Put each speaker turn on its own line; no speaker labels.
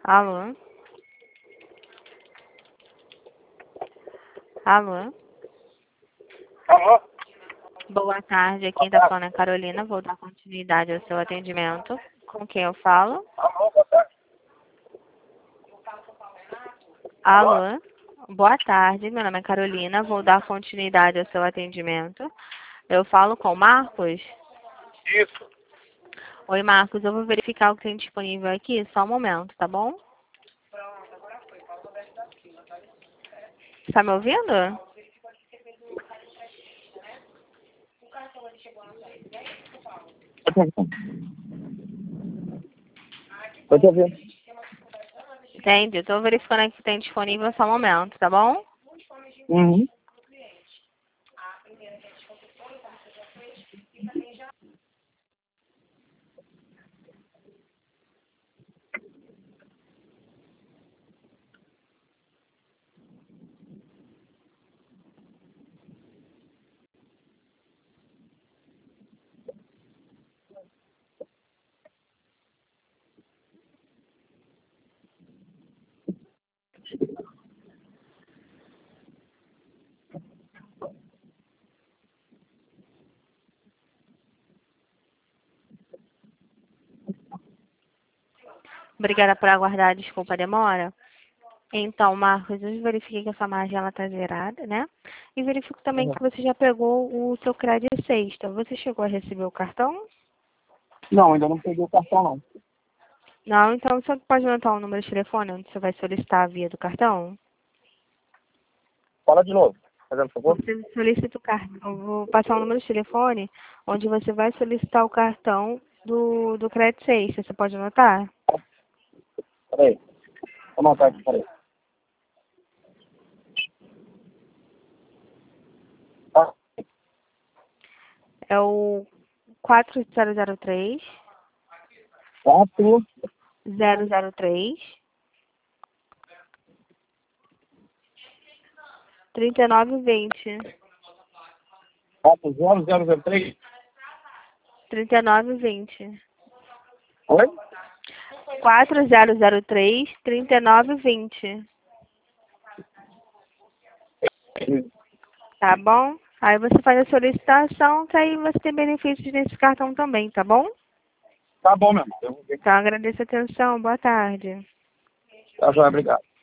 Alô? Alô?
Alô?
Boa tarde, quem tá falando é Carolina. Vou dar continuidade ao seu atendimento. Com quem eu falo?
Alô, boa tarde.
Alô? Boa tarde, meu nome é Carolina. Vou dar continuidade ao seu atendimento. Eu falo com o Marcos?
Isso.
Oi, Marcos, eu vou verificar o que tem disponível aqui. Só um momento, tá bom? Tá me ouvindo?
Tô te ouvindo.
Entendi. Tô verificando aqui o que tem disponível. Só um momento, tá bom?
Uhum.
Obrigada por aguardar. Desculpa a demora. Então, Marcos, eu verifiquei que essa margem ela tá zerada, né? E verifico também
Uhum.
que você já pegou o seu crédito sexta. Você chegou a receber o cartão?
Não, ainda não peguei o cartão, não.
Não, então você pode anotar o número de telefone onde você vai solicitar a via do cartão?
Fala de novo, fazendo favor.
Você solicita o cartão. Eu vou passar o número de telefone onde você vai solicitar o cartão do crédito sexta. Você pode anotar?
Peraí. Vou anotar aqui, peraí. Tá.
É o 4003
4,
003 3920.
003.
3920.
Oi?
4003 3920. Tá bom? Aí você faz a solicitação, que aí você tem benefícios nesse cartão também, tá bom?
Tá bom, meu irmão. Eu vou ver.
Então agradeço a atenção. Boa tarde.
Tá, joia, obrigado.